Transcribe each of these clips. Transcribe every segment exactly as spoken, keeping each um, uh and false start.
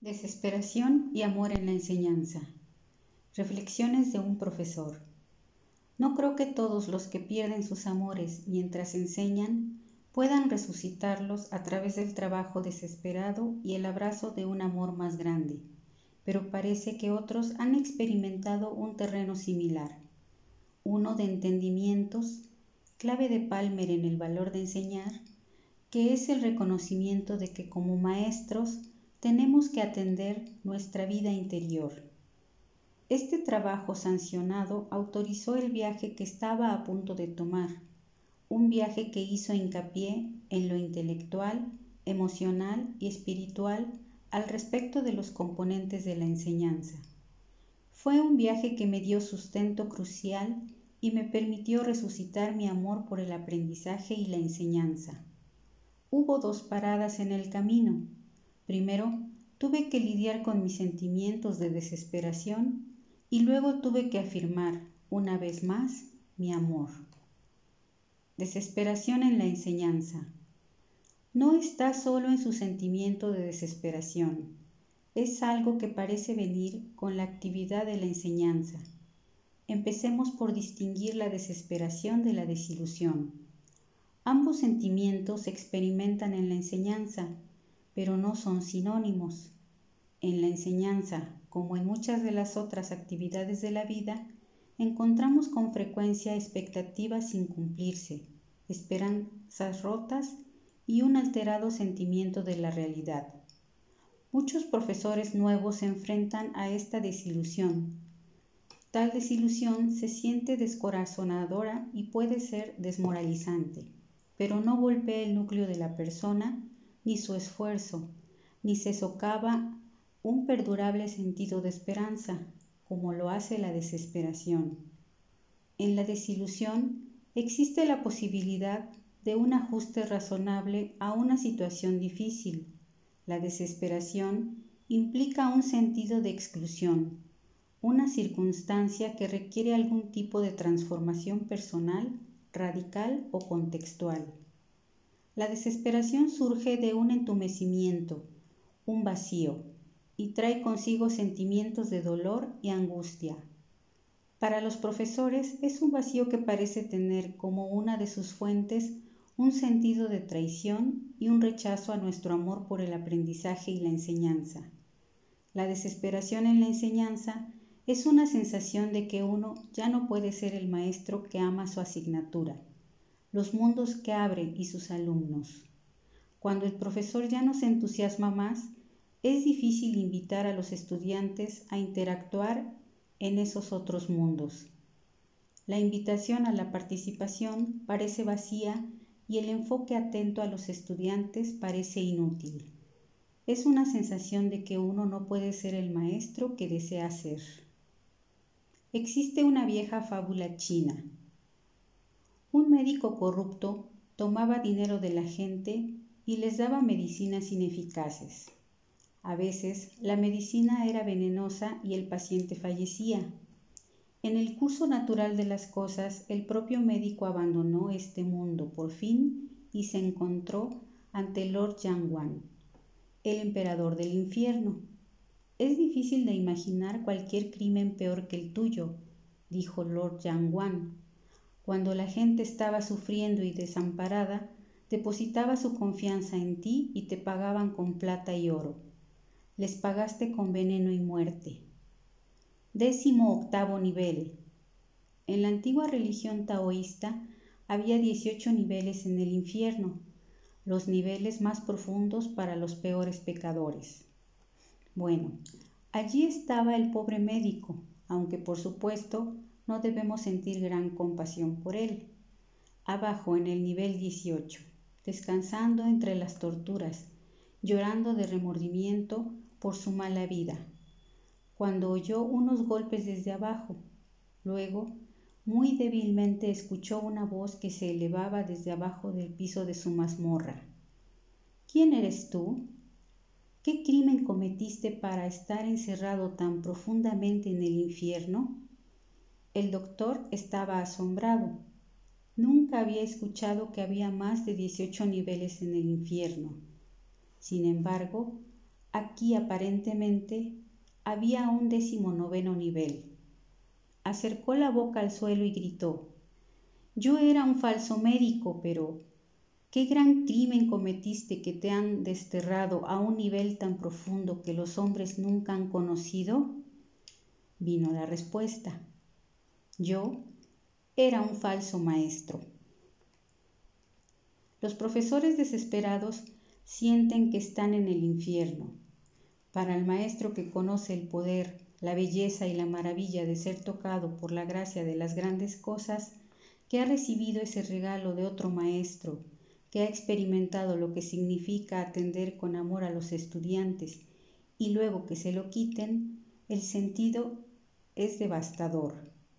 Desesperación y amor en la enseñanza. Reflexiones de un profesor. No creo que todos los que pierden sus amores mientras enseñan puedan resucitarlos a través del trabajo desesperado y el abrazo de un amor más grande, pero parece que otros han experimentado un terreno similar, uno de entendimientos, clave de Palmer en el valor de enseñar, que es el reconocimiento de que como maestros tenemos que atender nuestra vida interior. Este trabajo sancionado autorizó el viaje que estaba a punto de tomar, un viaje que hizo hincapié en lo intelectual, emocional y espiritual al respecto de los componentes de la enseñanza. Fue un viaje que me dio sustento crucial y me permitió resucitar mi amor por el aprendizaje y la enseñanza. Hubo dos paradas en el camino. Primero, tuve que lidiar con mis sentimientos de desesperación y luego tuve que afirmar, una vez más, mi amor. Desesperación en la enseñanza. No está solo en su sentimiento de desesperación. Es algo que parece venir con la actividad de la enseñanza. Empecemos por distinguir la desesperación de la desilusión. Ambos sentimientos se experimentan en la enseñanza, pero no son sinónimos. En la enseñanza, como en muchas de las otras actividades de la vida, encontramos con frecuencia expectativas sin cumplirse, esperanzas rotas y un alterado sentimiento de la realidad. Muchos profesores nuevos se enfrentan a esta desilusión. Tal desilusión se siente descorazonadora y puede ser desmoralizante, pero no golpea el núcleo de la persona ni su esfuerzo, ni se socava un perdurable sentido de esperanza, como lo hace la desesperación. En la desilusión existe la posibilidad de un ajuste razonable a una situación difícil. La desesperación implica un sentido de exclusión, una circunstancia que requiere algún tipo de transformación personal, radical o contextual. La desesperación surge de un entumecimiento, un vacío, y trae consigo sentimientos de dolor y angustia. Para los profesores es un vacío que parece tener como una de sus fuentes un sentido de traición y un rechazo a nuestro amor por el aprendizaje y la enseñanza. La desesperación en la enseñanza es una sensación de que uno ya no puede ser el maestro que ama su asignatura, los mundos que abre y sus alumnos. Cuando el profesor ya no se entusiasma más, es difícil invitar a los estudiantes a interactuar en esos otros mundos. La invitación a la participación parece vacía y el enfoque atento a los estudiantes parece inútil. Es una sensación de que uno no puede ser el maestro que desea ser. Existe una vieja fábula china. Un médico corrupto tomaba dinero de la gente y les daba medicinas ineficaces. A veces la medicina era venenosa y el paciente fallecía. En el curso natural de las cosas, el propio médico abandonó este mundo por fin y se encontró ante Lord Yangwan, el emperador del infierno. Es difícil de imaginar cualquier crimen peor que el tuyo, dijo Lord Yangwan. Cuando la gente estaba sufriendo y desamparada, depositaba su confianza en ti y te pagaban con plata y oro. Les pagaste con veneno y muerte. Décimo octavo nivel. En la antigua religión taoísta había dieciocho niveles en el infierno, los niveles más profundos para los peores pecadores. Bueno, allí estaba el pobre médico, aunque por supuesto no debemos sentir gran compasión por él. Abajo en el nivel dieciocho, descansando entre las torturas, llorando de remordimiento por su mala vida, cuando oyó unos golpes desde abajo. Luego, muy débilmente escuchó una voz que se elevaba desde abajo del piso de su mazmorra. ¿Quién eres tú? ¿Qué crimen cometiste para estar encerrado tan profundamente en el infierno? El doctor estaba asombrado. Nunca había escuchado que había más de dieciocho niveles en el infierno. Sin embargo, Aquí aparentemente había un decimonoveno nivel. Acercó la boca al suelo y gritó: yo era un falso médico, pero ¿qué gran crimen cometiste que te han desterrado a un nivel tan profundo que los hombres nunca han conocido? Vino la respuesta: yo era un falso maestro. Los profesores desesperados sienten que están en el infierno. Para el maestro que conoce el poder, la belleza y la maravilla de ser tocado por la gracia de las grandes cosas, que ha recibido ese regalo de otro maestro, que ha experimentado lo que significa atender con amor a los estudiantes y luego que se lo quiten, el sentido es devastador.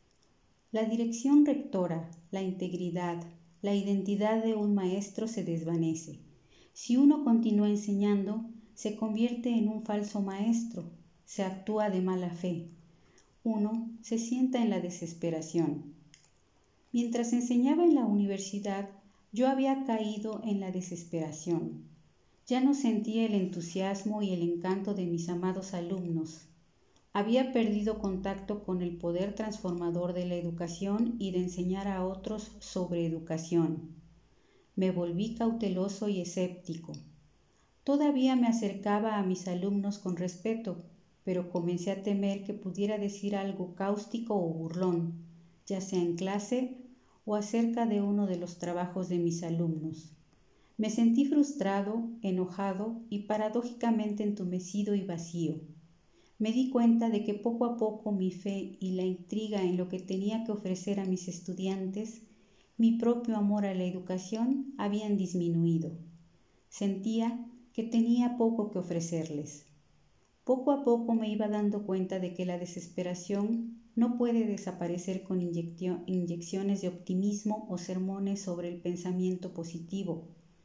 La dirección rectora, la integridad, la identidad de un maestro se desvanece. Si uno continúa enseñando, se convierte en un falso maestro, se actúa de mala fe. Uno se sienta en la desesperación. Mientras enseñaba en la universidad, yo había caído en la desesperación. Ya no sentía el entusiasmo y el encanto de mis amados alumnos. Había perdido contacto con el poder transformador de la educación y de enseñar a otros sobre educación. Me volví cauteloso y escéptico. Todavía me acercaba a mis alumnos con respeto, pero comencé a temer que pudiera decir algo cáustico o burlón, ya sea en clase o acerca de uno de los trabajos de mis alumnos. Me sentí frustrado, enojado y paradójicamente entumecido y vacío. Me di cuenta de que poco a poco mi fe y la intriga en lo que tenía que ofrecer a mis estudiantes, mi propio amor a la educación, habían disminuido. Sentía que tenía poco que ofrecerles. Poco a poco me iba dando cuenta de que la desesperación no puede desaparecer con inyecciones de optimismo o sermones sobre el pensamiento positivo.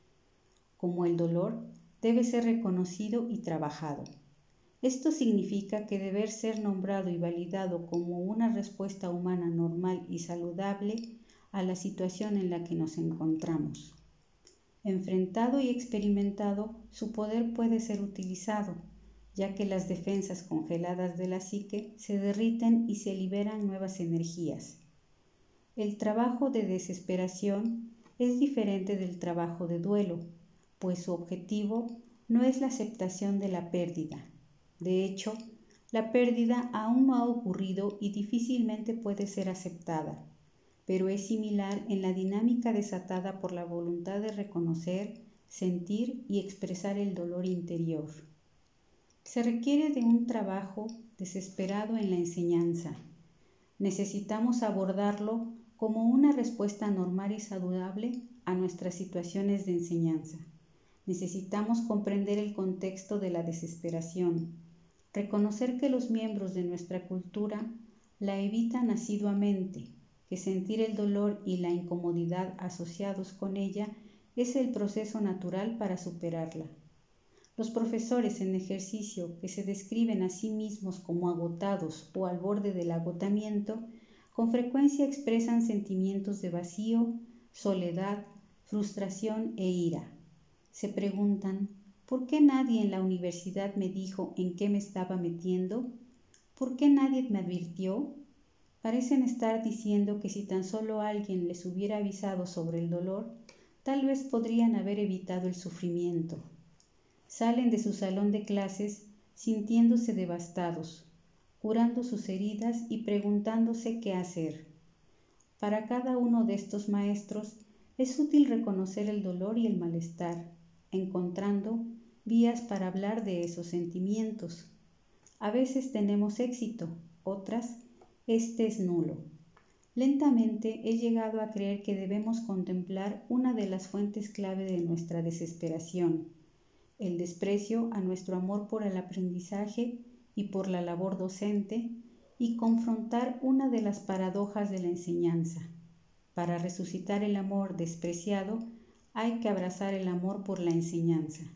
Como el dolor, debe ser reconocido y trabajado. Esto significa que debe ser nombrado y validado como una respuesta humana normal y saludable a la situación en la que nos encontramos. Enfrentado y experimentado, su poder puede ser utilizado, ya que las defensas congeladas de la psique se derriten y se liberan nuevas energías. El trabajo de desesperación es diferente del trabajo de duelo, pues su objetivo no es la aceptación de la pérdida. De hecho, la pérdida aún no ha ocurrido y difícilmente puede ser aceptada, pero es similar en la dinámica desatada por la voluntad de reconocer, sentir y expresar el dolor interior. Se requiere de un trabajo desesperado en la enseñanza. Necesitamos abordarlo como una respuesta normal y saludable a nuestras situaciones de enseñanza. Necesitamos comprender el contexto de la desesperación, reconocer que los miembros de nuestra cultura la evitan asiduamente, que sentir el dolor y la incomodidad asociados con ella es el proceso natural para superarla. Los profesores en ejercicio que se describen a sí mismos como agotados o al borde del agotamiento, con frecuencia expresan sentimientos de vacío, soledad, frustración e ira. Se preguntan: ¿por qué nadie en la universidad me dijo en qué me estaba metiendo? ¿Por qué nadie me advirtió? Parecen estar diciendo que si tan solo alguien les hubiera avisado sobre el dolor, tal vez podrían haber evitado el sufrimiento. Salen de su salón de clases sintiéndose devastados, curando sus heridas y preguntándose qué hacer. Para cada uno de estos maestros es útil reconocer el dolor y el malestar, encontrando vías para hablar de esos sentimientos. A veces tenemos éxito, otras, este es nulo. Lentamente he llegado a creer que debemos contemplar una de las fuentes clave de nuestra desesperación, el desprecio a nuestro amor por el aprendizaje y por la labor docente, y confrontar una de las paradojas de la enseñanza. Para resucitar el amor despreciado, hay que abrazar el amor por la enseñanza.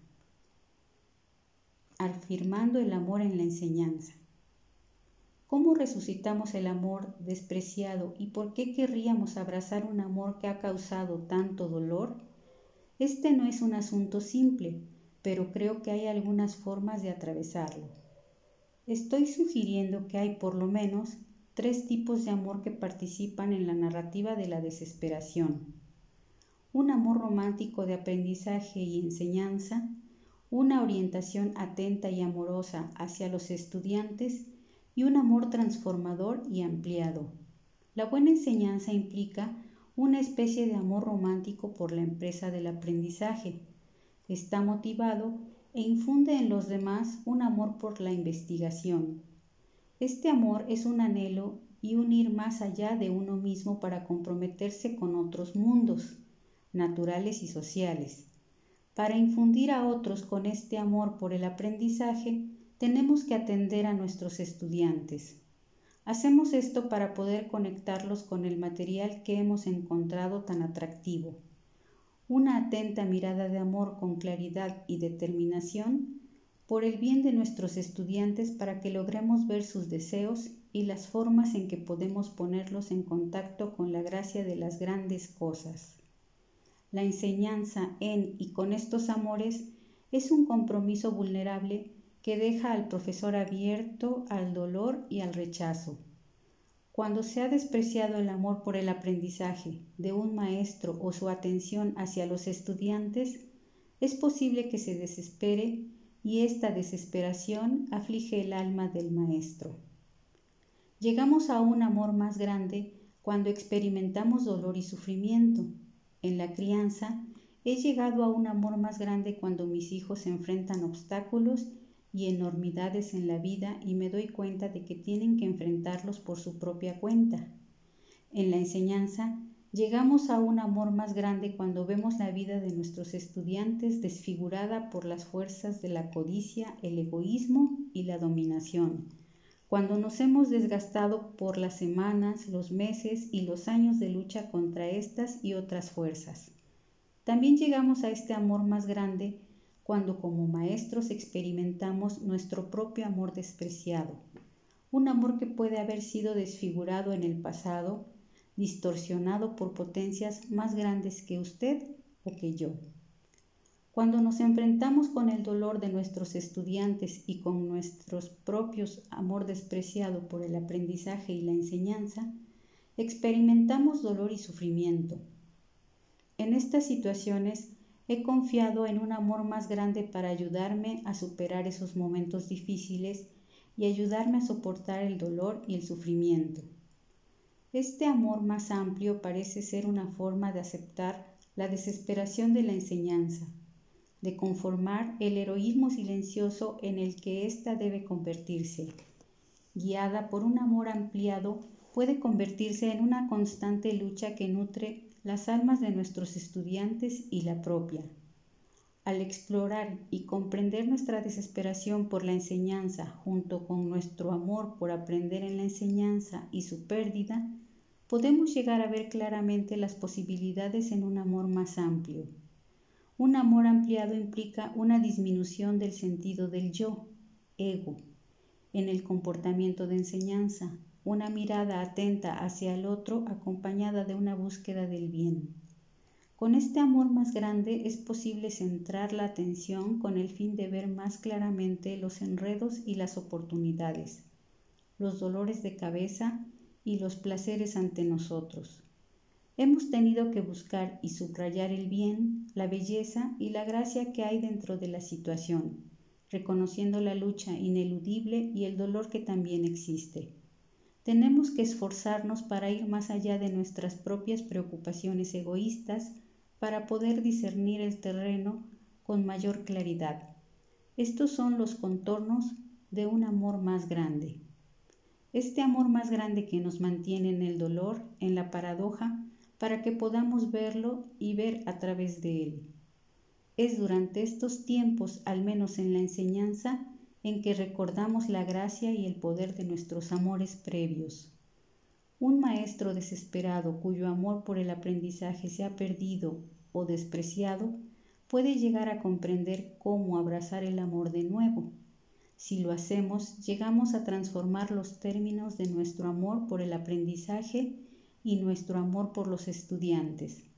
Afirmando el amor en la enseñanza. ¿Cómo resucitamos el amor despreciado y por qué querríamos abrazar un amor que ha causado tanto dolor? Este no es un asunto simple, pero creo que hay algunas formas de atravesarlo. Estoy sugiriendo que hay por lo menos tres tipos de amor que participan en la narrativa de la desesperación. Un amor romántico de aprendizaje y enseñanza, una orientación atenta y amorosa hacia los estudiantes y un amor transformador y ampliado. La buena enseñanza implica una especie de amor romántico por la empresa del aprendizaje. Está motivado e infunde en los demás un amor por la investigación. Este amor es un anhelo y un ir más allá de uno mismo para comprometerse con otros mundos, naturales y sociales. Para infundir a otros con este amor por el aprendizaje, tenemos que atender a nuestros estudiantes. Hacemos esto para poder conectarlos con el material que hemos encontrado tan atractivo. Una atenta mirada de amor con claridad y determinación por el bien de nuestros estudiantes para que logremos ver sus deseos y las formas en que podemos ponerlos en contacto con la gracia de las grandes cosas. La enseñanza en y con estos amores es un compromiso vulnerable que deja al profesor abierto al dolor y al rechazo. Cuando se ha despreciado el amor por el aprendizaje de un maestro o su atención hacia los estudiantes, es posible que se desespere y esta desesperación aflige el alma del maestro. Llegamos a un amor más grande cuando experimentamos dolor y sufrimiento. En la crianza, he llegado a un amor más grande cuando mis hijos enfrentan obstáculos y enormidades en la vida y me doy cuenta de que tienen que enfrentarlos por su propia cuenta. En la enseñanza, llegamos a un amor más grande cuando vemos la vida de nuestros estudiantes desfigurada por las fuerzas de la codicia, el egoísmo y la dominación, cuando nos hemos desgastado por las semanas, los meses y los años de lucha contra estas y otras fuerzas. También llegamos a este amor más grande cuando como maestros experimentamos nuestro propio amor despreciado, un amor que puede haber sido desfigurado en el pasado, distorsionado por potencias más grandes que usted o que yo. Cuando nos enfrentamos con el dolor de nuestros estudiantes y con nuestros propios amor despreciado por el aprendizaje y la enseñanza, experimentamos dolor y sufrimiento. En estas situaciones he confiado en un amor más grande para ayudarme a superar esos momentos difíciles y ayudarme a soportar el dolor y el sufrimiento. Este amor más amplio parece ser una forma de aceptar la desesperación de la enseñanza, de conformar el heroísmo silencioso en el que ésta debe convertirse. Guiada por un amor ampliado, puede convertirse en una constante lucha que nutre las almas de nuestros estudiantes y la propia. Al explorar y comprender nuestra desesperación por la enseñanza junto con nuestro amor por aprender en la enseñanza y su pérdida, podemos llegar a ver claramente las posibilidades en un amor más amplio. Un amor ampliado implica una disminución del sentido del yo, ego, en el comportamiento de enseñanza, una mirada atenta hacia el otro acompañada de una búsqueda del bien. Con este amor más grande es posible centrar la atención con el fin de ver más claramente los enredos y las oportunidades, los dolores de cabeza y los placeres ante nosotros. Hemos tenido que buscar y subrayar el bien, la belleza y la gracia que hay dentro de la situación, reconociendo la lucha ineludible y el dolor que también existe. Tenemos que esforzarnos para ir más allá de nuestras propias preocupaciones egoístas para poder discernir el terreno con mayor claridad. Estos son los contornos de un amor más grande. Este amor más grande que nos mantiene en el dolor, en la paradoja, para que podamos verlo y ver a través de él. Es durante estos tiempos, al menos en la enseñanza, en que recordamos la gracia y el poder de nuestros amores previos. Un maestro desesperado cuyo amor por el aprendizaje se ha perdido o despreciado puede llegar a comprender cómo abrazar el amor de nuevo. Si lo hacemos, llegamos a transformar los términos de nuestro amor por el aprendizaje y nuestro amor por los estudiantes.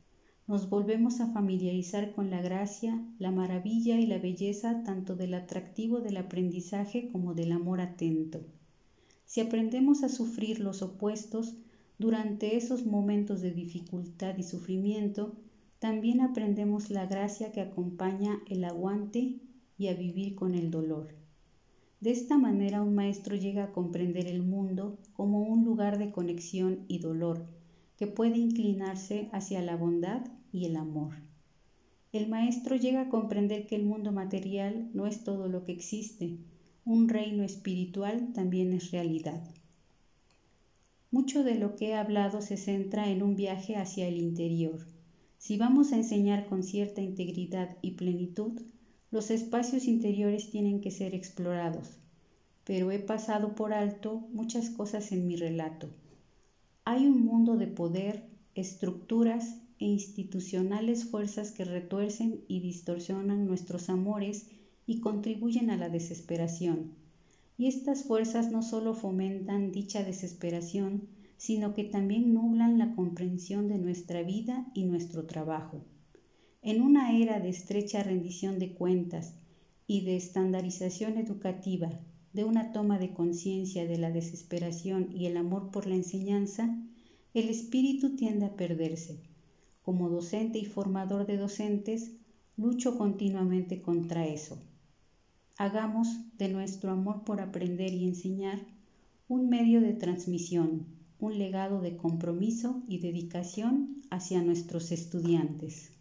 nos volvemos a familiarizar con la gracia, la maravilla y la belleza tanto del atractivo del aprendizaje como del amor atento. Si aprendemos a sufrir los opuestos durante esos momentos de dificultad y sufrimiento, también aprendemos la gracia que acompaña el aguante y a vivir con el dolor. De esta manera un maestro llega a comprender el mundo como un lugar de conexión y dolor, que puede inclinarse hacia la bondad y el amor. El maestro llega a comprender que el mundo material no es todo lo que existe, un reino espiritual también es realidad. Mucho de lo que he hablado se centra en un viaje hacia el interior. Si vamos a enseñar con cierta integridad y plenitud, los espacios interiores tienen que ser explorados, pero he pasado por alto muchas cosas en mi relato. Hay un mundo de poder, estructuras e institucionales fuerzas que retuercen y distorsionan nuestros amores y contribuyen a la desesperación. Y estas fuerzas no solo fomentan dicha desesperación, sino que también nublan la comprensión de nuestra vida y nuestro trabajo. En una era de estrecha rendición de cuentas y de estandarización educativa, de una toma de conciencia de la desesperación y el amor por la enseñanza, el espíritu tiende a perderse. Como docente y formador de docentes, lucho continuamente contra eso. Hagamos de nuestro amor por aprender y enseñar un medio de transmisión, un legado de compromiso y dedicación hacia nuestros estudiantes.